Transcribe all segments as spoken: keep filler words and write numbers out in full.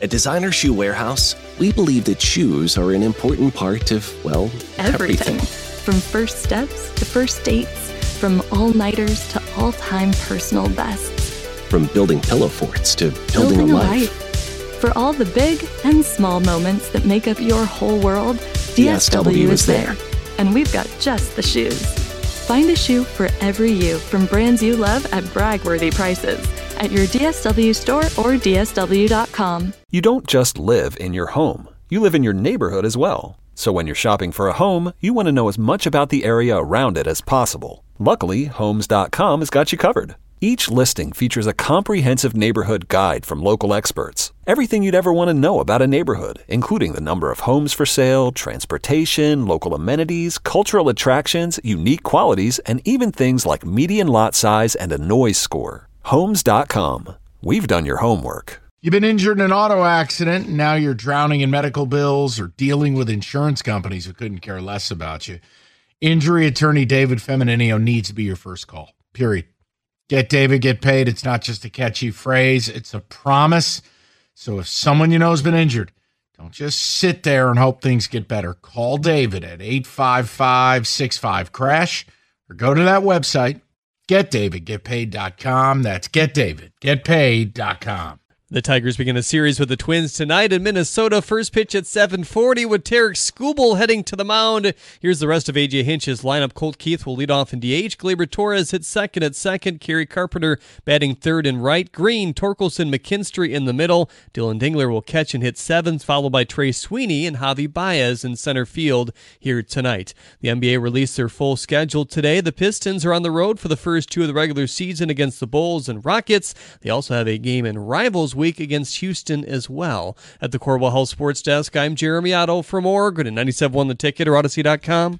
At Designer Shoe Warehouse, we believe that shoes are an important part of, well, everything. Everything. From first steps to first dates, from all-nighters to all-time personal bests. From building pillow forts to building, Building a a life. life. For all the big and small moments that make up your whole world, D S W is there. And we've got just the shoes. Find a shoe for every you from brands you love at brag-worthy prices at your D S W store or D S W dot com. You don't just live in your home. You live in your neighborhood as well. So when you're shopping for a home, you want to know as much about the area around it as possible. Luckily, Homes dot com has got you covered. Each listing features a comprehensive neighborhood guide from local experts. Everything you'd ever want to know about a neighborhood, including the number of homes for sale, transportation, local amenities, cultural attractions, unique qualities, and even things like median lot size and a noise score. Homes dot com. We've done your homework. You've been injured in an auto accident, and now you're drowning in medical bills or dealing with insurance companies who couldn't care less about you. Injury attorney David Femininio needs to be your first call, period. Get David, get paid. It's not just a catchy phrase. It's a promise. So if someone you know has been injured, don't just sit there and hope things get better. Call David at eight five five, six five, crash or go to that website, get david get paid dot com. That's get david get paid dot com. The Tigers begin a series with the Twins tonight in Minnesota. First pitch at seven forty with Tarek Skubal heading to the mound. Here's the rest of A J Hinch's lineup. Colt Keith will lead off in D H. Gleyber Torres hits second at second. Kerry Carpenter batting third and right. Green, Torkelson, McKinstry in the middle. Dylan Dingler will catch and hit seventh, followed by Trey Sweeney and Javi Baez in center field here tonight. The N B A released their full schedule today. The Pistons are on the road for the first two of the regular season against the Bulls and Rockets. They also have a game in Rivals Week against Houston as well. At the Corwell Health Sports Desk, I'm Jeremy Otto for more. Go to ninety-seven point one The Ticket or Odyssey dot com.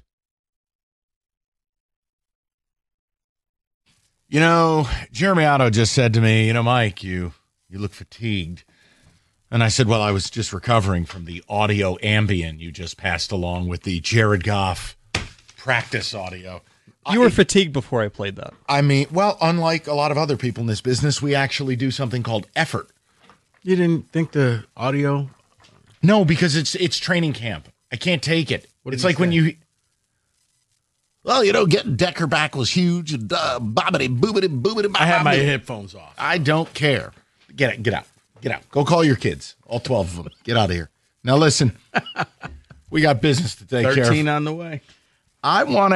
You know, Jeremy Otto just said to me, you know, Mike, you you look fatigued. And I said, well, I was just recovering from the audio Ambien you just passed along with the Jared Goff practice audio. You were I, fatigued before I played that. I mean, well, unlike a lot of other people in this business, we actually do something called effort. You didn't think the audio? No, because it's it's training camp. I can't take it. What it's like say? when you... Well, you know, getting Decker back was huge. And uh, bobbity, boobity, boobity, bobbity. I had my headphones off. I don't care. Get it. Get out. Get out. Go call your kids. All twelve of them. Get out of here. Now, listen. We got business to take care of. thirteen on the way. I want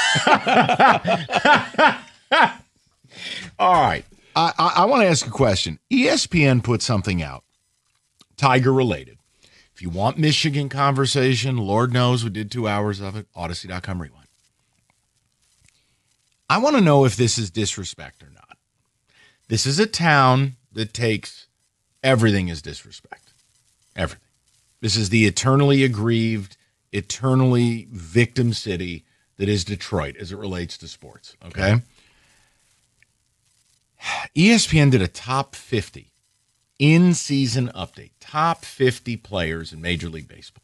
to... All right. I, I, I want to ask a question. E S P N put something out, Tiger related. If you want Michigan conversation, Lord knows we did two hours of it, Odyssey dot com rewind. I want to know if this is disrespect or not. This is a town that takes everything as disrespect. Everything. This is the eternally aggrieved, eternally victim city that is Detroit as it relates to sports. Okay? okay. E S P N did a top fifty in-season update. Top fifty players in Major League Baseball.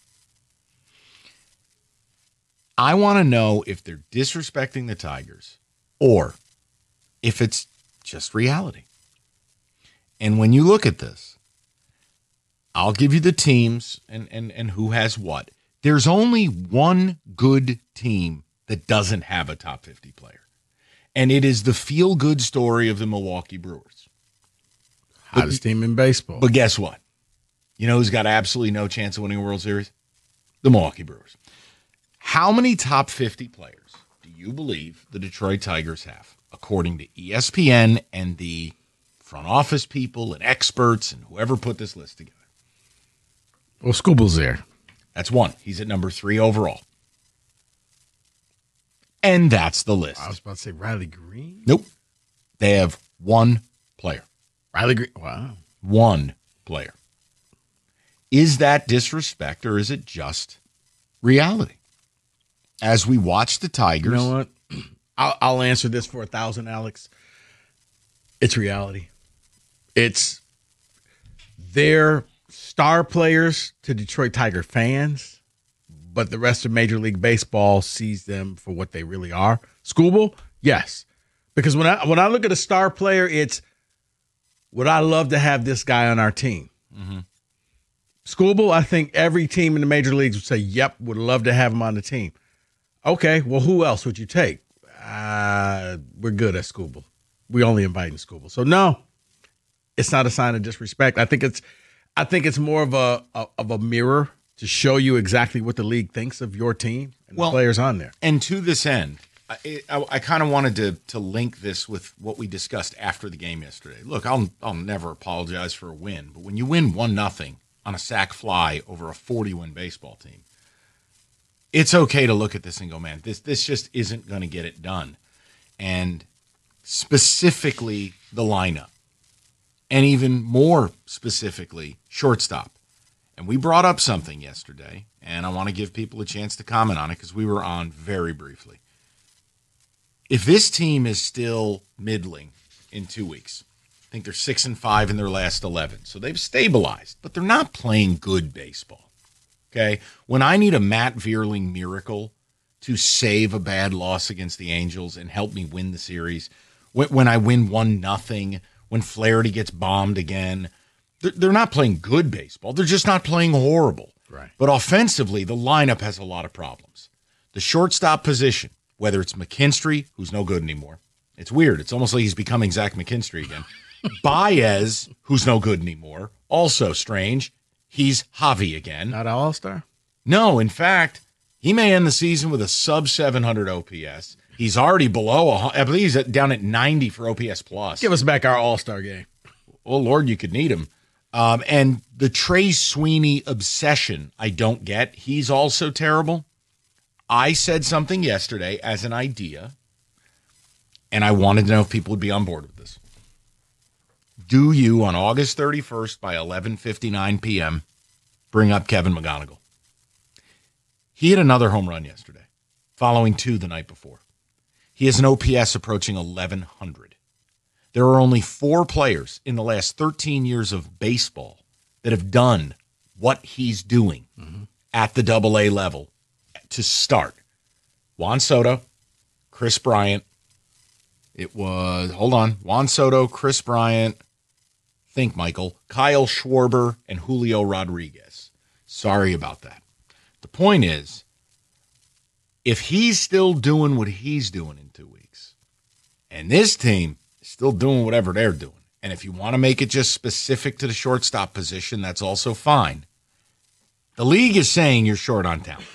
I want to know if they're disrespecting the Tigers or if it's just reality. And when you look at this, I'll give you the teams and, and, and who has what. There's only one good team that doesn't have a top fifty player. And it is the feel-good story of the Milwaukee Brewers. Hottest but, team in baseball. But guess what? You know who's got absolutely no chance of winning a World Series? The Milwaukee Brewers. How many top fifty players do you believe the Detroit Tigers have, according to E S P N and the front office people and experts and whoever put this list together? Well, Skubal's there. That's one. He's at number three overall. And that's the list. I was about to say Riley Green. Nope. They have one player. Riley Green. Wow. One player. Is that disrespect or is it just reality? As we watch the Tigers. You know what? I'll, I'll answer this for a thousand, Alex. It's reality. It's their star players to Detroit Tiger fans, but the rest of Major League Baseball sees them for what they really are. Skubal, yes. Because when I when I look at a star player, it's, would I love to have this guy on our team? Mm-hmm. Skubal, I think every team in the major leagues would say, yep, would love to have him on the team. Okay, well, who else would you take? Uh, we're good at Skubal. We only inviting Skubal. So, no, it's not a sign of disrespect. I think it's I think it's more of a, a of a mirror to show you exactly what the league thinks of your team and well, the players on there. And to this end, I, I, I kind of wanted to to link this with what we discussed after the game yesterday. Look, I'll I'll never apologize for a win, but when you win one nothing on a sac fly over a forty-win baseball team, it's okay to look at this and go, man, this this just isn't going to get it done. And specifically the lineup, and even more specifically shortstop. And we brought up something yesterday, and I want to give people a chance to comment on it because we were on very briefly. If this team is still middling in two weeks, I think they're six and five in their last eleven, so they've stabilized, but they're not playing good baseball. Okay, when I need a Matt Vierling miracle to save a bad loss against the Angels and help me win the series, when, when I win one nothing, when Flaherty gets bombed again. They're not playing good baseball. They're just not playing horrible. Right. But offensively, the lineup has a lot of problems. The shortstop position, whether it's McKinstry, who's no good anymore. It's weird. It's almost like he's becoming Zach McKinstry again. Baez, who's no good anymore. Also strange. He's Javi again. Not an all-star? No, in fact, he may end the season with a sub seven hundred O P S. He's already below, I believe he's down at ninety for O P S plus. Give us back our all-star game. Oh, Lord, you could need him. Um, and the Trey Sweeney obsession, I don't get. He's also terrible. I said something yesterday as an idea, and I wanted to know if people would be on board with this. Do you, on August thirty-first by eleven fifty-nine p.m., bring up Kevin McGonigal? He hit another home run yesterday, following two the night before. He has an O P S approaching eleven hundred. There are only four players in the last thirteen years of baseball that have done what he's doing mm-hmm. at the double A level to start. Juan Soto, Chris Bryant. It was, hold on, Juan Soto, Chris Bryant, think Michael, Kyle Schwarber, and Julio Rodriguez. Sorry about that. The point is, if he's still doing what he's doing in two weeks, and this team still doing whatever they're doing. And if you want to make it just specific to the shortstop position, that's also fine. The league is saying you're short on talent.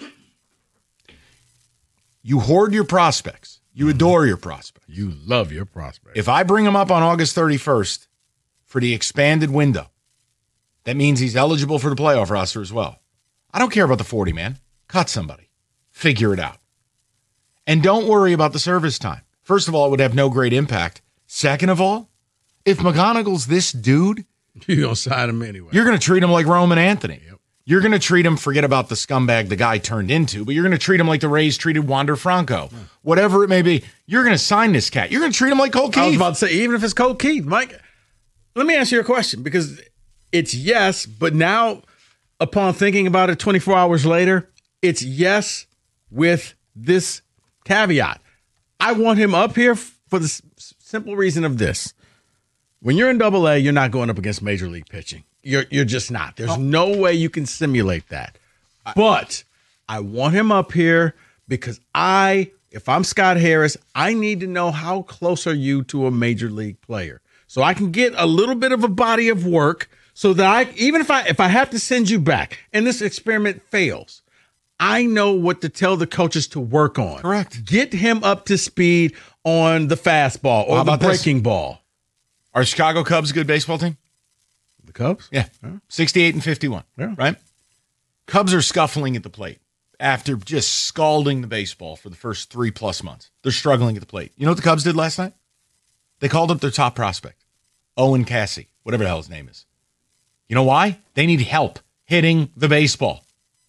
You hoard your prospects. You adore your prospects. You love your prospects. If I bring him up on August thirty-first for the expanded window, that means he's eligible for the playoff roster as well. I don't care about the forty, man. Cut somebody. Figure it out. And don't worry about the service time. First of all, it would have no great impact. Second of all, if McGonigal's this dude, you're going to sign him anyway. You're going to treat him like Roman Anthony. Yep. You're going to treat him, forget about the scumbag the guy turned into, but you're going to treat him like the Rays treated Wander Franco. Yeah. Whatever it may be, you're going to sign this cat. You're going to treat him like Colt Keith. I was about to say, even if it's Colt Keith, Mike, let me ask you a question, because it's yes, but now upon thinking about it twenty-four hours later, it's yes with this caveat. I want him up here for the simple reason of this. When you're in double A, you're not going up against major league pitching. You're you're just not. There's oh. no way you can simulate that. But I want him up here because I, if I'm Scott Harris, I need to know how close are you to a major league player. So I can get a little bit of a body of work so that I, even if I if I have to send you back and this experiment fails, I know what to tell the coaches to work on. Correct. Get him up to speed on the fastball or the breaking this? ball. Are Chicago Cubs a good baseball team? The Cubs? Yeah. yeah. sixty-eight and fifty-one. Yeah. Right? Cubs are scuffling at the plate after just scalding the baseball for the first three plus months. They're struggling at the plate. You know what the Cubs did last night? They called up their top prospect, Owen Cassie, whatever the hell his name is. You know why? They need help hitting the baseball.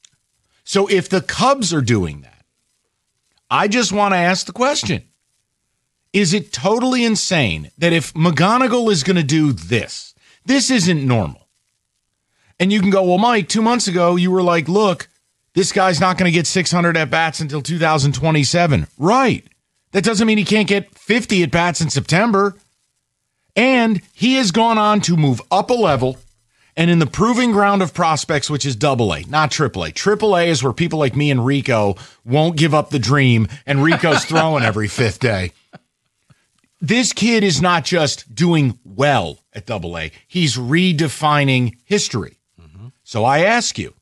So if the Cubs are doing that, I just want to ask the question. Is it totally insane that if McGonigal is going to do this, this isn't normal? And you can go, well, Mike, two months ago, you were like, look, this guy's not going to get six hundred at-bats until two thousand twenty-seven. Right. That doesn't mean he can't get fifty at-bats in September. And he has gone on to move up a level And in the proving ground of prospects, which is double A, not triple A. Triple A is where people like me and Rico won't give up the dream, and Rico's throwing every fifth day. This kid is not just doing well at double A. He's redefining history. Mm-hmm. So I ask you,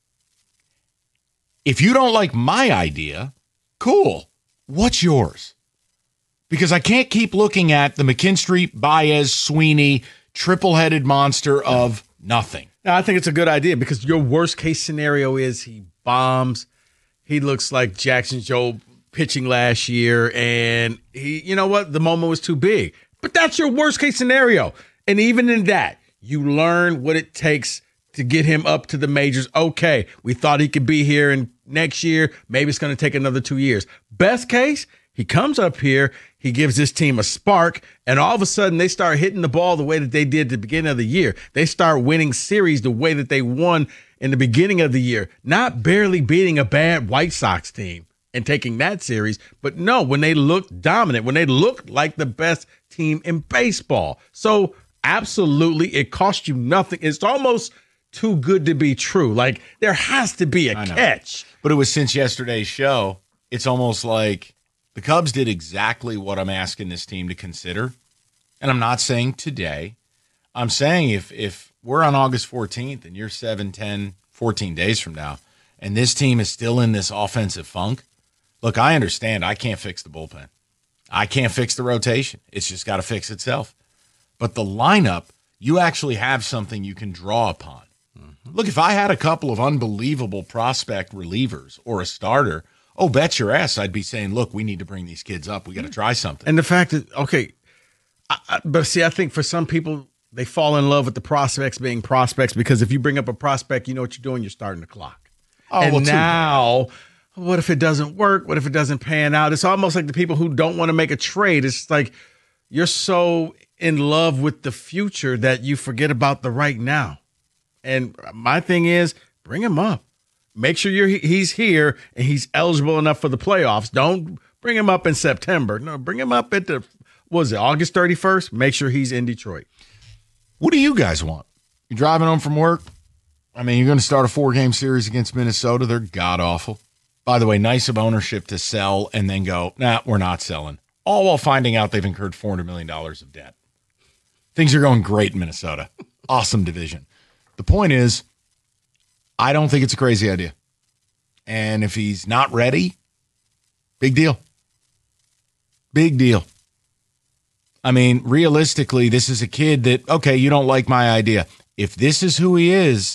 if you don't like my idea, cool. What's yours? Because I can't keep looking at the McKinstry, Baez, Sweeney, triple-headed monster of nothing. No, I think it's a good idea because your worst case scenario is he bombs. He looks like Jackson Jobe pitching last year, and he, you know what? The moment was too big. But that's your worst case scenario. And even in that, you learn what it takes to get him up to the majors. Okay, we thought he could be here in next year. Maybe it's going to take another two years. Best case, he comes up here, he gives this team a spark, and all of a sudden they start hitting the ball the way that they did at the beginning of the year. They start winning series the way that they won in the beginning of the year, not barely beating a bad White Sox team and taking that series, but no, when they looked dominant, when they looked like the best team in baseball. So absolutely, it cost you nothing. It's almost too good to be true. Like, there has to be a catch. But it was since yesterday's show, it's almost like the Cubs did exactly what I'm asking this team to consider. And I'm not saying today. I'm saying if if we're on August fourteenth and you're seven, ten, fourteen days from now, and this team is still in this offensive funk, look, I understand I can't fix the bullpen. I can't fix the rotation. It's just got to fix itself. But the lineup, you actually have something you can draw upon. Mm-hmm. Look, if I had a couple of unbelievable prospect relievers or a starter, oh, bet your ass I'd be saying, look, we need to bring these kids up. We got to try something. And the fact that, okay, I, I, but see, I think for some people, they fall in love with the prospects being prospects because if you bring up a prospect, you know what you're doing, you're starting the clock. Oh, and well, now, what if it doesn't work? What if it doesn't pan out? It's almost like the people who don't want to make a trade. It's like you're so in love with the future that you forget about the right now. And my thing is, bring him up. Make sure you're he's here and he's eligible enough for the playoffs. Don't bring him up in September. No, bring him up at the, what was it, August thirty-first? Make sure he's in Detroit. What do you guys want? You're driving home from work? I mean, you're going to start a four-game series against Minnesota. They're god-awful. By the way, nice of ownership to sell and then go, nah, we're not selling. All while finding out they've incurred four hundred million dollars of debt. Things are going great in Minnesota. Awesome division. The point is, I don't think it's a crazy idea. And if he's not ready, big deal. Big deal. I mean, realistically, this is a kid that, okay, you don't like my idea. If this is who he is,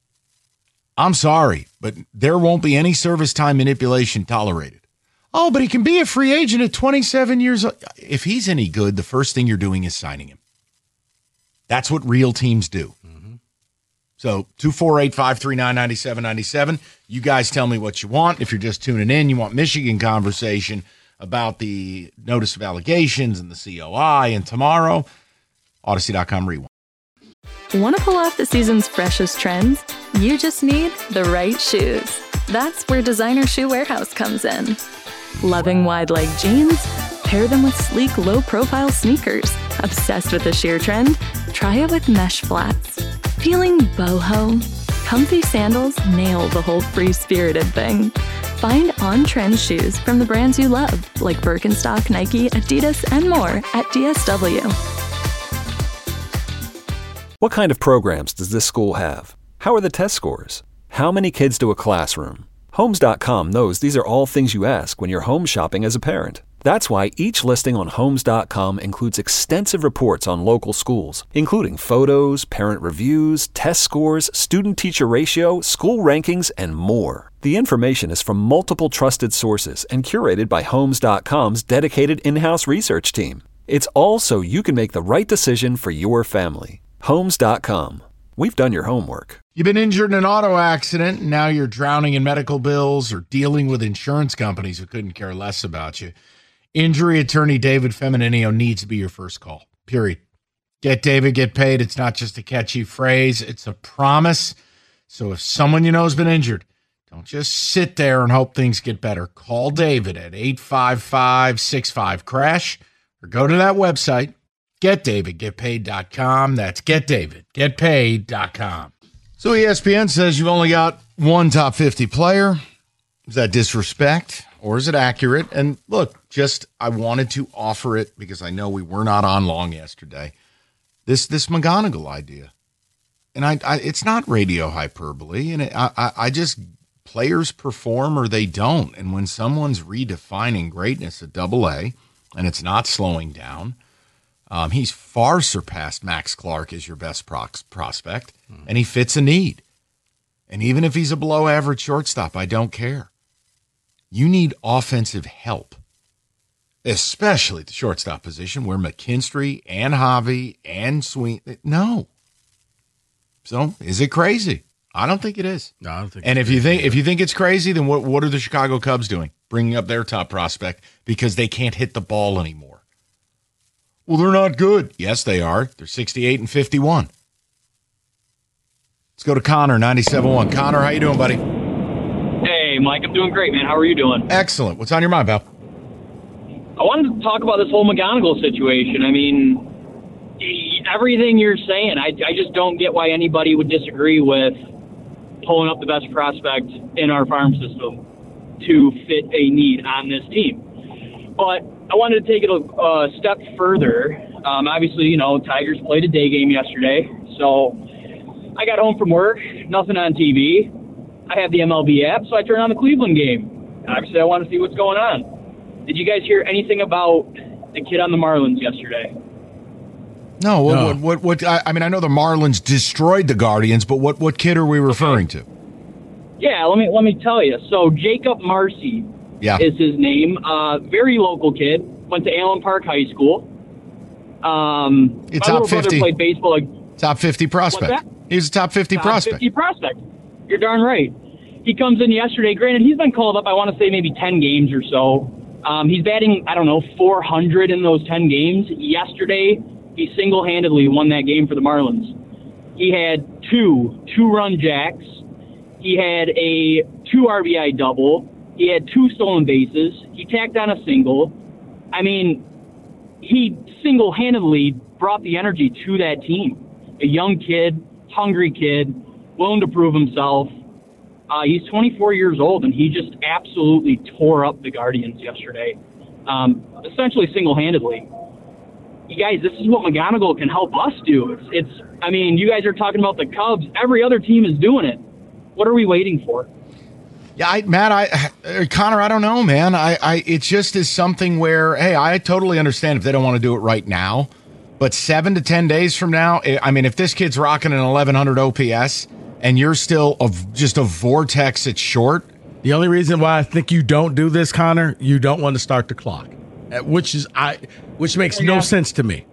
I'm sorry, but there won't be any service time manipulation tolerated. Oh, but he can be a free agent at twenty-seven years old. If he's any good, the first thing you're doing is signing him. That's what real teams do. Mm-hmm. So two four eight, five three nine, nine seven nine seven. You guys tell me what you want. If you're just tuning in, you want Michigan conversation about the notice of allegations and the C O I, and tomorrow, Odyssey dot com rewind. Want to pull off the season's freshest trends? You just need the right shoes. That's where Designer Shoe Warehouse comes in. Loving wide leg jeans? Pair them with sleek, low-profile sneakers. Obsessed with the sheer trend? Try it with mesh flats. Feeling boho? Comfy sandals nail the whole free-spirited thing. Find on-trend shoes from the brands you love, like Birkenstock, Nike, Adidas, and more at D S W. What kind of programs does this school have? How are the test scores? How many kids do a classroom? Homes dot com knows these are all things you ask when you're home shopping as a parent. That's why each listing on Homes dot com includes extensive reports on local schools, including photos, parent reviews, test scores, student-teacher ratio, school rankings, and more. The information is from multiple trusted sources and curated by Homes dot com's dedicated in-house research team. It's all so you can make the right decision for your family. Homes dot com. We've done your homework. You've been injured in an auto accident, and now you're drowning in medical bills or dealing with insurance companies who couldn't care less about you. Injury attorney David Femininio needs to be your first call, period. Get David, get paid. It's not just a catchy phrase. It's a promise. So if someone you know has been injured, don't just sit there and hope things get better. Call David at eight five five, six five, crash or go to that website, get david get paid dot com. That's get david get paid dot com. So E S P N says you've only got one top fifty player. Is that disrespect or is it accurate? And look, just I wanted to offer it because I know we were not on long yesterday. This this McGonigal idea. And I, I it's not radio hyperbole. And it, I, I, I just, players perform or they don't. And when someone's redefining greatness at double A and it's not slowing down, Um, he's far surpassed Max Clark as your best prox- prospect, mm. and he fits a need. And even if he's a below-average shortstop, I don't care. You need offensive help, especially at the shortstop position where McKinstry and Javi and Sweeney. No. So is it crazy? I don't think it is. No, I don't think. And if you think either. if you think it's crazy, then what what are the Chicago Cubs doing? Bringing up their top prospect because they can't hit the ball anymore. Well, they're not good. Yes, they are. They're sixty-eight and fifty-one. Let's go to Connor, ninety-seven point one. Connor, how you doing, buddy? Hey, Mike, I'm doing great, man. How are you doing? Excellent. What's on your mind, pal? I wanted to talk about this whole McGonigal situation. I mean, everything you're saying, I, I just don't get why anybody would disagree with pulling up the best prospect in our farm system to fit a need on this team. But I wanted to take it a, a step further. Um, obviously, you know, Tigers played a day game yesterday. So I got home from work, nothing on T V. I have the M L B app, so I turned on the Cleveland game. Obviously, I want to see what's going on. Did you guys hear anything about the kid on the Marlins yesterday? No. What? No. What, what, what I, I mean, I know the Marlins destroyed the Guardians, but what, what kid are we referring okay. to? Yeah, let me let me tell you. So Jacob Marcy. Yeah. Is his name. Uh, very local kid. Went to Allen Park High School. Um, it's my top little brother fifty. played baseball. Like, top fifty prospect. He was a top fifty top prospect. fifty prospect. You're darn right. He comes in yesterday. Granted, he's been called up, I want to say, maybe ten games or so. Um, he's batting, I don't know, four hundred in those ten games. Yesterday, he single-handedly won that game for the Marlins. He had two two-run jacks. He had a two R B I double. He had two stolen bases. He tacked on a single. I mean, he single-handedly brought the energy to that team. A young kid, hungry kid, willing to prove himself. Uh, he's twenty-four years old, and he just absolutely tore up the Guardians yesterday, um, essentially single-handedly. You guys, this is what McGonigal can help us do. It's, it's, I mean, you guys are talking about the Cubs. Every other team is doing it. What are we waiting for? Yeah, I, Matt, I, Connor, I don't know, man. I, I, it just is something where, hey, I totally understand if they don't want to do it right now, but seven to ten days from now, I mean, if this kid's rocking an eleven hundred O P S and you're still a, just a vortex at short. The only reason why I think you don't do this, Connor, you don't want to start the clock, which is I, which makes yeah. no sense to me.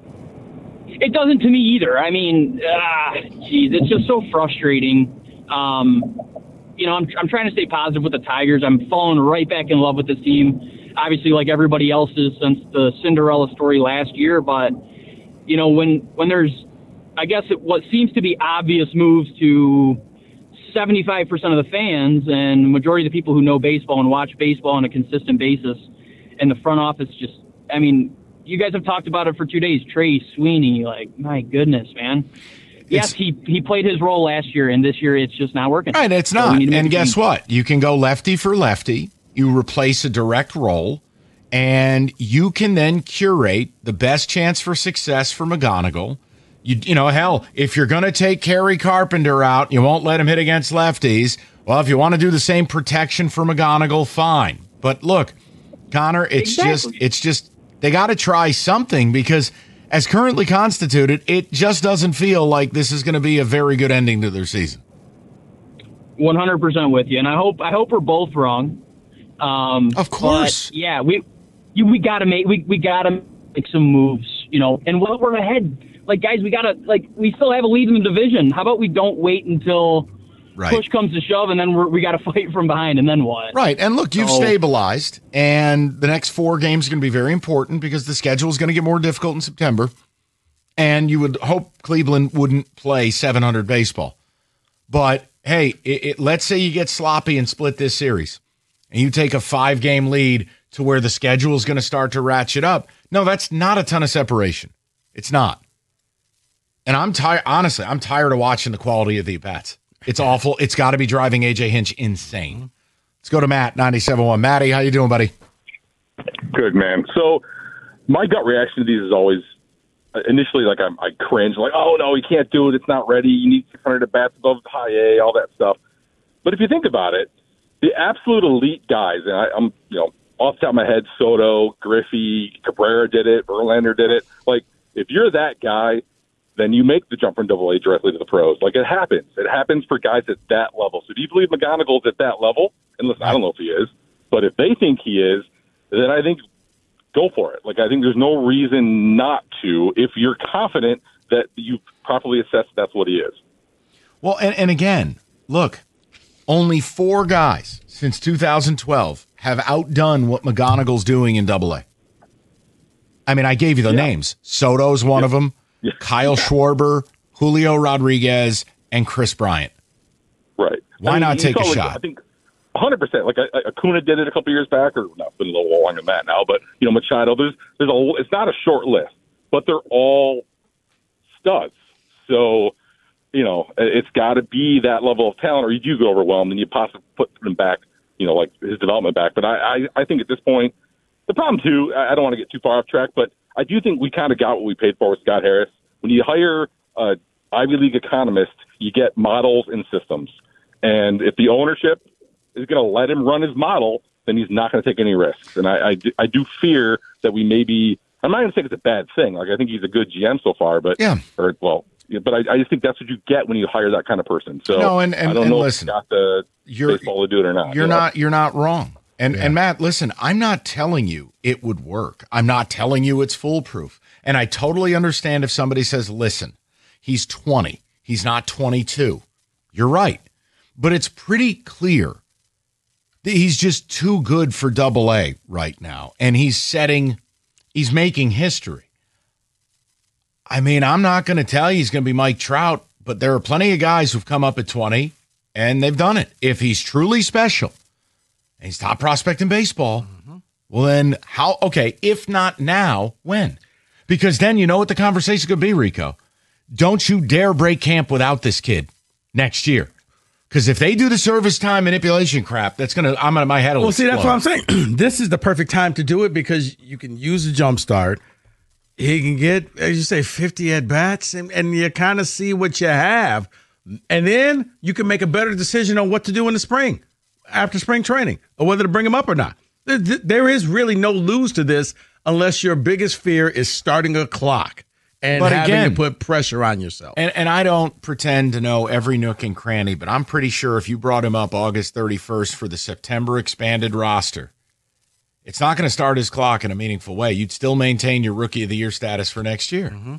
It doesn't to me either. I mean, ah, geez, it's just so frustrating. Um, You know, I'm I'm trying to stay positive with the Tigers. I'm falling right back in love with this team, obviously like everybody else is since the Cinderella story last year. But, you know, when when there's, I guess, it, what seems to be obvious moves to seventy-five percent of the fans and the majority of the people who know baseball and watch baseball on a consistent basis, and the front office just, I mean, you guys have talked about it for two days. Trey Sweeney, like, my goodness, man. Yes, he, he played his role last year, and this year it's just not working. Right, it's not. So and guess what? You can go lefty for lefty. You replace a direct role, and you can then curate the best chance for success for McGonigal. You, you know, hell, if you're going to take Kerry Carpenter out, you won't let him hit against lefties. Well, if you want to do the same protection for McGonigal, fine. But look, Connor, it's exactly. just it's just they got to try something because – as currently constituted, it just doesn't feel like this is going to be a very good ending to their season. one hundred percent with you, and I hope I hope we're both wrong. Um, of course, yeah, we you, we got to make we, we got to make some moves, you know. And while we're ahead, like guys, we got to like we still have a lead in the division. How about we don't wait until right. push comes to shove, and then we're, we got to fight from behind, and then what? Right, and look, you've so, stabilized, and the next four games are going to be very important because the schedule is going to get more difficult in September, and you would hope Cleveland wouldn't play seven hundred baseball. But, hey, it, it, let's say you get sloppy and split this series, and you take a five-game lead to where the schedule is going to start to ratchet up. No, that's not a ton of separation. It's not. And I'm tired, honestly, I'm tired of watching the quality of the at-bats. It's awful. It's got to be driving A J Hinch insane. Let's go to Matt, ninety-seven point one. Matty, how you doing, buddy? Good, man. So my gut reaction to these is always initially like I'm, I cringe, like, oh, no, he can't do it. It's not ready. You need six hundred at bats above high A, all that stuff. But if you think about it, the absolute elite guys, and I, I'm, you know, off the top of my head, Soto, Griffey, Cabrera did it, Verlander did it. Like, if you're that guy, then you make the jump from double A directly to the pros. Like, it happens. It happens for guys at that level. So if you believe McGonigal's at that level, and listen, I don't know if he is, but if they think he is, then I think go for it. Like, I think there's no reason not to if you're confident that you've properly assessed that's what he is. Well, and, and again, look, only four guys since two thousand twelve have outdone what McGonigal's doing in double A. I mean, I gave you the yeah. names. Soto's one yeah. of them. Yeah. Kyle Schwarber, Julio Rodriguez, and Chris Bryant. Right. Why I mean, not take a like, shot? I think one hundred percent. Like Acuna did it a couple years back, or not, been a little longer than that now. But you know, Machado. There's there's a. It's not a short list, but they're all studs. So you know, it's got to be that level of talent, or you do go overwhelmed and you possibly put them back. You know, like his development back. But I, I, I think at this point, the problem too. I don't want to get too far off track, but I do think we kind of got what we paid for with Scott Harris. When you hire an Ivy League economist, you get models and systems. And if the ownership is going to let him run his model, then he's not going to take any risks. And I, I, do, I do fear that we may be – I'm not going to say it's a bad thing. Like, I think he's a good G M so far. But yeah. Or, well, but I, I just think that's what you get when you hire that kind of person. So no, and, and, I don't and know listen, if he's got the baseball to do it or not. You're you know? not, you're not wrong. And Yeah. and Matt, listen, I'm not telling you it would work. I'm not telling you it's foolproof. And I totally understand if somebody says, listen, he's twenty. He's not twenty-two. You're right. But it's pretty clear that he's just too good for double A right now. And he's setting, he's making history. I mean, I'm not going to tell you he's going to be Mike Trout, but there are plenty of guys who've come up at twenty and they've done it. If he's truly special, and he's top prospect in baseball, mm-hmm. well then how, okay, if not now, when? Because then you know what the conversation could be, Rico. Don't you dare break camp without this kid next year. Because if they do the service time manipulation crap, that's going to, I'm going to, my head will Well, see, explode. that's what I'm saying. This is the perfect time to do it because you can use the jump start. He can get, as you say, fifty at-bats, and, and you kind of see what you have. And then you can make a better decision on what to do in the spring, after spring training, or whether to bring him up or not. There, there is really no lose to this unless your biggest fear is starting a clock and but having again, to put pressure on yourself. And, and I don't pretend to know every nook and cranny, but I'm pretty sure if you brought him up August thirty-first for the September expanded roster, it's not going to start his clock in a meaningful way. You'd still maintain your Rookie of the Year status for next year. Mm-hmm.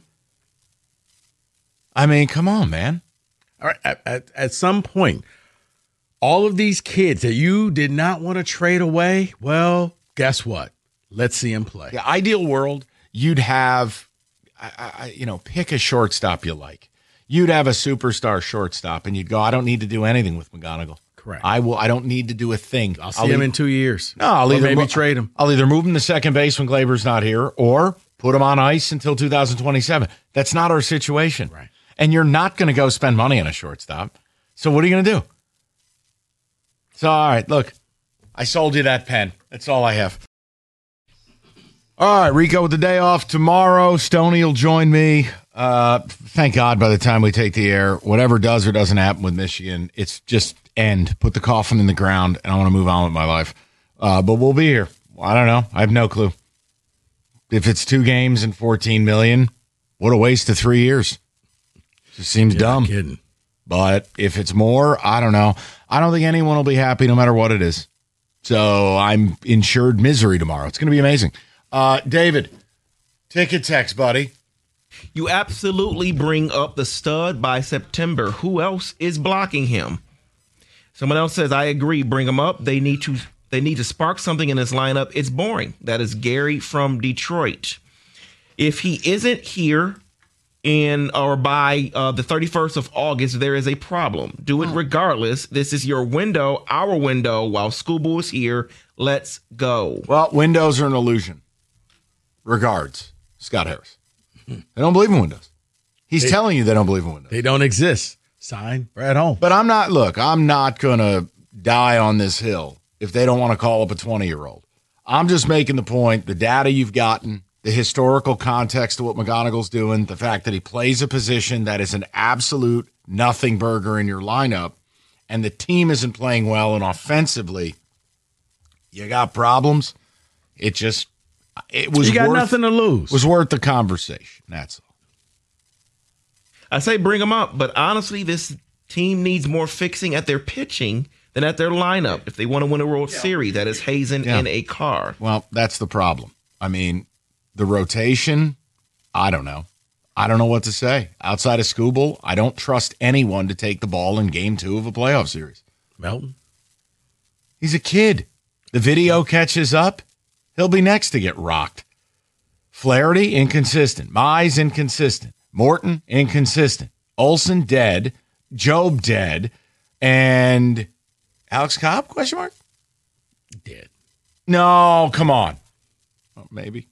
I mean, come on, man. All right, at, at, at some point, all of these kids that you did not want to trade away, well, guess what? Let's see him play. The ideal world, you'd have, I, I, you know, pick a shortstop you like. You'd have a superstar shortstop, and you'd go, I don't need to do anything with McGonigal. Correct. I will. I don't need to do a thing. I'll see I'll him e- in two years. No, I'll or either maybe mo- trade him. I'll either move him to second base when Glaber's not here, or put him on ice until two thousand twenty-seven. That's not our situation. Right. And you're not going to go spend money on a shortstop. So what are you going to do? So, all right, look, I sold you that pen. That's all I have. All right, Rico, with the day off tomorrow, Stoney will join me. Uh, thank God by the time we take the air, whatever does or doesn't happen with Michigan, it's just end. Put the coffin in the ground, and I want to move on with my life. Uh, but we'll be here. I don't know. I have no clue. If it's two games and fourteen million dollars, what a waste of three years. Just seems You're dumb. not kidding. But if it's more, I don't know. I don't think anyone will be happy no matter what it is. So I'm insured misery tomorrow. It's going to be amazing. Uh, David, ticket text, buddy. You absolutely bring up the stud by September. Who else is blocking him? Someone else says, I agree. Bring him up. They need to they need to spark something in his lineup. It's boring. That is Gary from Detroit. If he isn't here in or by uh, the thirty-first of August, there is a problem. Do it regardless. This is your window, our window, while Schoolboy is here. Let's go. Well, windows are an illusion. Regards, Scott Harris. They don't believe in windows. He's They- telling you they don't believe in windows. They don't exist. Sign Brad Holmes. But I'm not, look, I'm not going to die on this hill if they don't want to call up a twenty-year-old. I'm just making the point, the data you've gotten, the historical context of what McGonigle's doing, the fact that he plays a position that is an absolute nothing burger in your lineup, and the team isn't playing well, and offensively, you got problems. It just, it was You got worth, nothing to lose. was worth the conversation. That's all. I say bring them up, but honestly, this team needs more fixing at their pitching than at their lineup if they want to win a World Series. That is Hazen Yeah. in a car. Well, that's the problem. I mean, the rotation, I don't know. I don't know what to say. Outside of Skubal, I don't trust anyone to take the ball in game two of a playoff series. Melton. He's a kid. The video catches up. He'll be next to get rocked. Flaherty, inconsistent. Mize, inconsistent. Morton, inconsistent. Olsen, dead. Job, dead. And Alex Cobb, question mark? Dead. No, come on. Oh, maybe.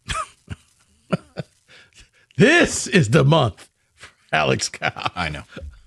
This is the month for Alex Cobb. I know.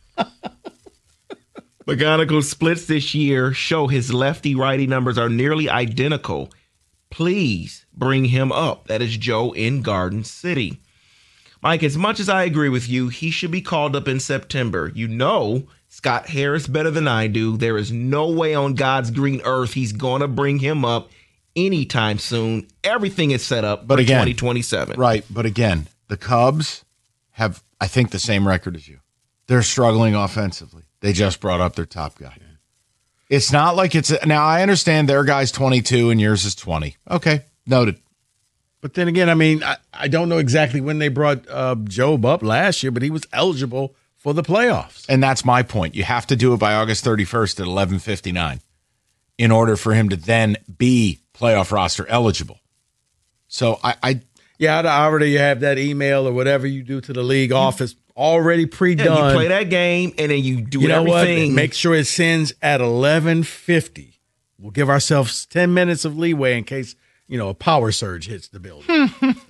McGonigle's splits this year show his lefty-righty numbers are nearly identical. Please bring him up. That is Joe in Garden City. Mike, as much as I agree with you, he should be called up in September. You know Scott Harris better than I do. There is no way on God's green earth he's going to bring him up anytime soon. Everything is set up But for again, twenty twenty-seven. Right, but again, the Cubs have, I think, the same record as you. They're struggling offensively. They just brought up their top guy. It's not like it's – now, I understand their guy's twenty-two and yours is twenty. Okay, noted. But then again, I mean, I, I don't know exactly when they brought uh, Job up last year, but he was eligible for the playoffs. And that's my point. You have to do it by August thirty-first at eleven fifty-nine in order for him to then be playoff roster eligible. So I, I yeah, I already have that email or whatever you do to the league office already pre-done. Yeah, you play that game and then you do you know everything. What? Make sure it sends at eleven fifty. We'll give ourselves ten minutes of leeway in case, you know, a power surge hits the building.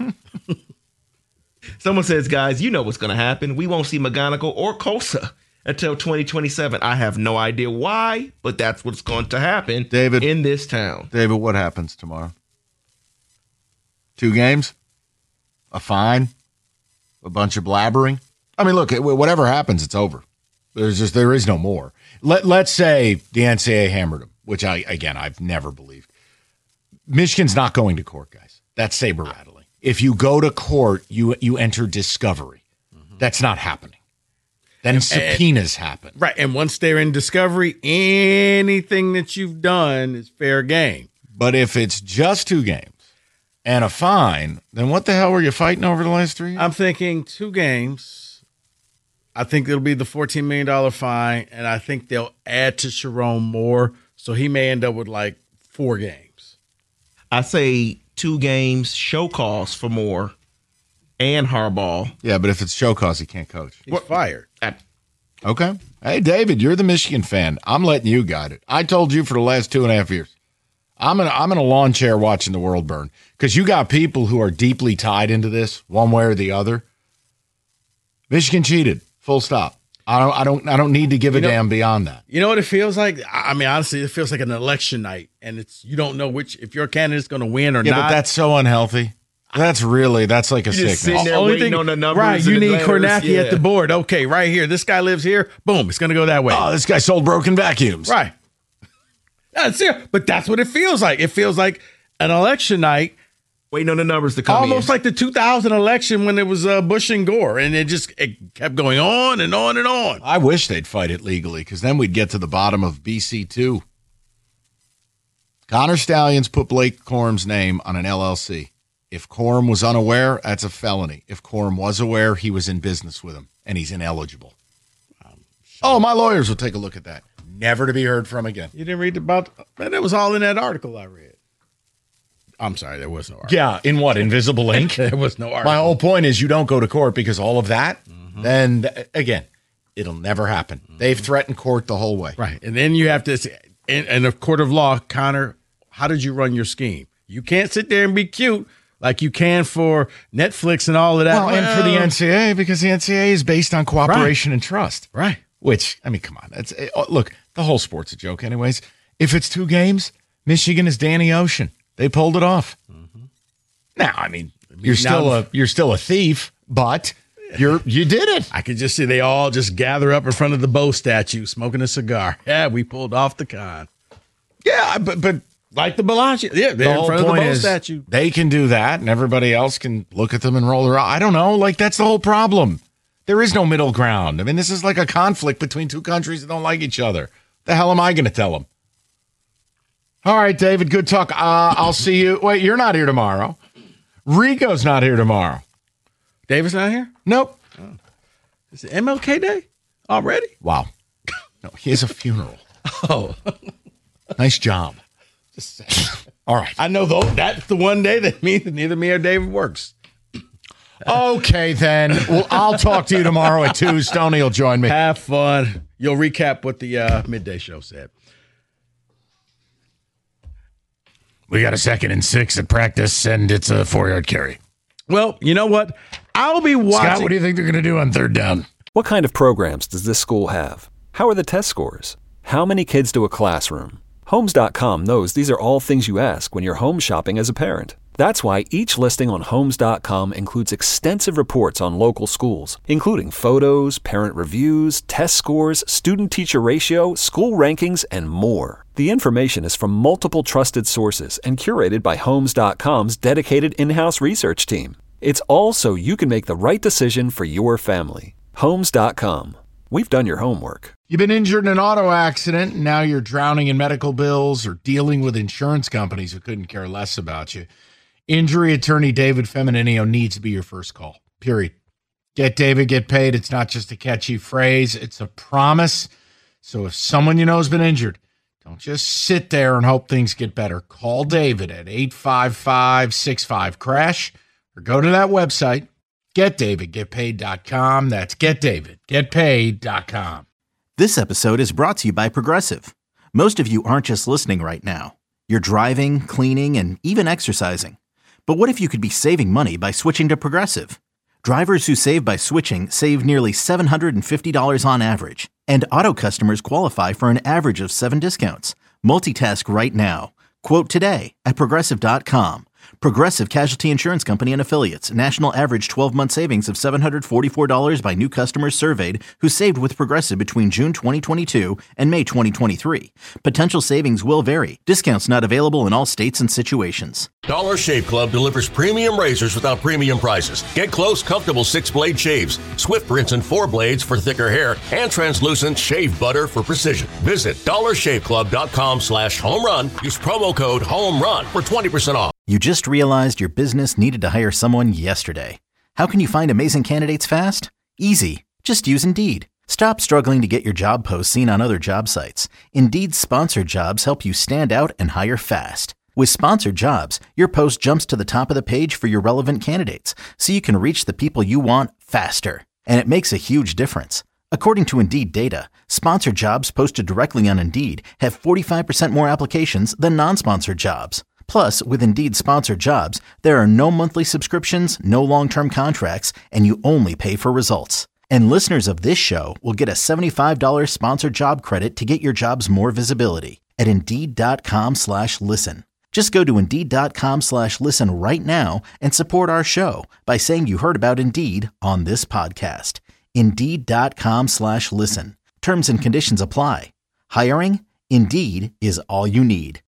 Someone says, guys, you know what's going to happen. We won't see McGonigle or Kosa until twenty twenty-seven. I have no idea why, but that's what's going to happen David, in this town. David, what happens tomorrow? Two games? A fine? A bunch of blabbering? I mean, look, whatever happens, it's over. There's just, there is no more. Let, let's say the N C double A hammered him, which, I again, I've never believed. Michigan's not going to court, guys. That's saber rattling. If you go to court, you you enter discovery. Mm-hmm. That's not happening. Then subpoenas and, happen. Right, and once they're in discovery, anything that you've done is fair game. But if it's just two games and a fine, then what the hell were you fighting over the last three years? I'm thinking two games. I think it'll be the fourteen million dollars fine, and I think they'll add to Sharon more, so he may end up with like four games. I say two games, show cause for Moore and Harbaugh. Yeah, but if it's show cause, he can't coach. He's what? Fired. I, okay. Hey, David, you're the Michigan fan. I'm letting you guide it. I told you for the last two and a half years. I'm in, I'm in a lawn chair watching the world burn because you got people who are deeply tied into this one way or the other. Michigan cheated. Full stop. I don't. I don't. I don't need to give a you know, damn beyond that. You know what it feels like? I mean, honestly, it feels like an election night, and it's you don't know which if your candidate's going to win or yeah, not. But that's so unhealthy. That's really that's like a You're just sickness. sitting there Only waiting thing, on the numbers. Right, you need Kornacki yeah. at the board. Okay, right here. This guy lives here. Boom, it's going to go that way. Oh, this guy sold broken vacuums. Right. That's it. But that's what it feels like. It feels like an election night. Waiting on the numbers to come Almost in. like the two thousand election when it was uh, Bush and Gore, and it just it kept going on and on and on. I wish they'd fight it legally because then we'd get to the bottom of B C two. Connor Stallions put Blake Corum's name on an L L C. If Corum was unaware, that's a felony. If Corum was aware, he was in business with him, and he's ineligible. Um, sure. Oh, my lawyers will take a look at that. Never to be heard from again. You didn't read about man, it was all in that article I read. I'm sorry, there was no article. Yeah, in what? Invisible ink? There was no article. My whole point is you don't go to court because all of that, mm-hmm. then, th- again, it'll never happen. Mm-hmm. They've threatened court the whole way. Right, and then you have to say, in, in a court of law, Connor, how did you run your scheme? You can't sit there and be cute like you can for Netflix and all of that. Well, well and for the N C double A, because the N C double A is based on cooperation right. and trust. Right. Which, I mean, come on. It's it, look, the whole sport's a joke anyways. If it's two games, Michigan is Danny Ocean. They pulled it off. Mm-hmm. Now, I mean, you're still a you're still a thief, but you're you did it. I could just see they all just gather up in front of the Bo statue, smoking a cigar. Yeah, we pulled off the con. Yeah, but but like the Bellagio, yeah, they're the in front of the Bo is, statue. They can do that, and everybody else can look at them and roll their eyes. I don't know. Like that's the whole problem. There is no middle ground. I mean, this is like a conflict between two countries that don't like each other. The hell am I going to tell them? All right, David, good talk. Uh, I'll see you. Wait, you're not here tomorrow. Rico's not here tomorrow. David's not here? Nope. Oh. Is it M L K Day already? Wow. No, he has a funeral. Oh. Nice job. Just all right. I know, though, that's the one day that means neither me or David works. Okay, then. Well, I'll talk to you tomorrow at two. Stoney will join me. Have fun. You'll recap what the uh, midday show said. We got a second and six at practice, and it's a four-yard carry. Well, you know what? I'll be watching. Scott, what do you think they're going to do on third down? What kind of programs does this school have? How are the test scores? How many kids to a classroom? Homes dot com knows these are all things you ask when you're home shopping as a parent. That's why each listing on Homes dot com includes extensive reports on local schools, including photos, parent reviews, test scores, student-teacher ratio, school rankings, and more. The information is from multiple trusted sources and curated by Homes dot com's dedicated in-house research team. It's all so you can make the right decision for your family. Homes dot com. We've done your homework. You've been injured in an auto accident, and now you're drowning in medical bills or dealing with insurance companies who couldn't care less about you. Injury attorney David Femininio needs to be your first call, period. Get David, get paid. It's not just a catchy phrase. It's a promise. So if someone you know has been injured, don't just sit there and hope things get better. Call David at eight five five, six five, crash or go to that website, get david get paid dot com. That's get david get paid dot com. This episode is brought to you by Progressive. Most of you aren't just listening right now. You're driving, cleaning, and even exercising. But what if you could be saving money by switching to Progressive? Drivers who save by switching save nearly seven hundred fifty dollars on average. And auto customers qualify for an average of seven discounts. Multitask right now. Quote today at Progressive dot com. Progressive Casualty Insurance Company and Affiliates. National average twelve-month savings of seven hundred forty-four dollars by new customers surveyed who saved with Progressive between June twenty twenty-two and May twenty twenty-three. Potential savings will vary. Discounts not available in all states and situations. Dollar Shave Club delivers premium razors without premium prices. Get close, comfortable six-blade shaves, swift rinse and four blades for thicker hair, and translucent shave butter for precision. Visit dollar shave club dot com slash home run. Use promo code HOMERUN for twenty percent off. You just realized your business needed to hire someone yesterday. How can you find amazing candidates fast? Easy. Just use Indeed. Stop struggling to get your job posts seen on other job sites. Indeed's sponsored jobs help you stand out and hire fast. With sponsored jobs, your post jumps to the top of the page for your relevant candidates, so you can reach the people you want faster. And it makes a huge difference. According to Indeed data, sponsored jobs posted directly on Indeed have forty-five percent more applications than non-sponsored jobs. Plus, with Indeed sponsored jobs, there are no monthly subscriptions, no long-term contracts, and you only pay for results. And listeners of this show will get a seventy-five dollars sponsored job credit to get your jobs more visibility at Indeed.com slash listen. Just go to Indeed.com slash listen right now and support our show by saying you heard about Indeed on this podcast. Indeed.com slash listen. Terms and conditions apply. Hiring? Indeed is all you need.